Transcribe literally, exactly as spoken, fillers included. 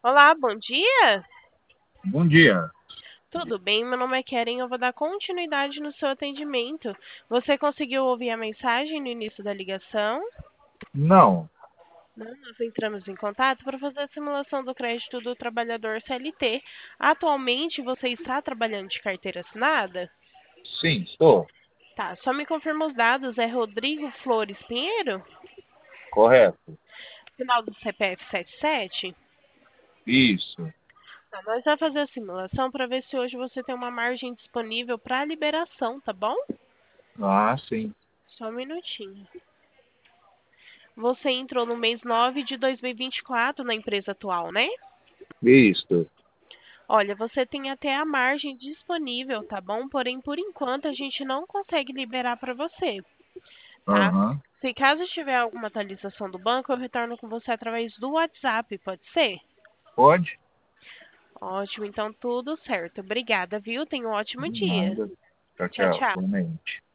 Olá, bom dia. Bom dia. Tudo bem? Meu nome é Keren. Eu vou dar continuidade no seu atendimento. Você conseguiu ouvir a mensagem no início da ligação? Não, Não, nós entramos em contato para fazer a simulação do crédito do trabalhador C L T. Atualmente, você está trabalhando de carteira assinada? sim, estou. Tá, só me confirma os dados. É Rodrigo Flores Pinheiro? Correto. Final do C P F setenta e sete? Isso. Tá, nós vamos fazer a simulação para ver se hoje você tem uma margem disponível para liberação, tá bom? Ah, sim. Só um minutinho. Você entrou no mês nove de dois mil e vinte e quatro na empresa atual, né? Isso. Olha, você tem até a margem disponível, tá bom? Porém, por enquanto, a gente não consegue liberar para você, tá? Aham. Se caso tiver alguma atualização do banco, eu retorno com você através do WhatsApp, pode ser? Pode? Ótimo, então tudo certo. Obrigada, viu? Tenha um ótimo dia. Nada. Tchau, Tchau, tchau. tchau. Igualmente.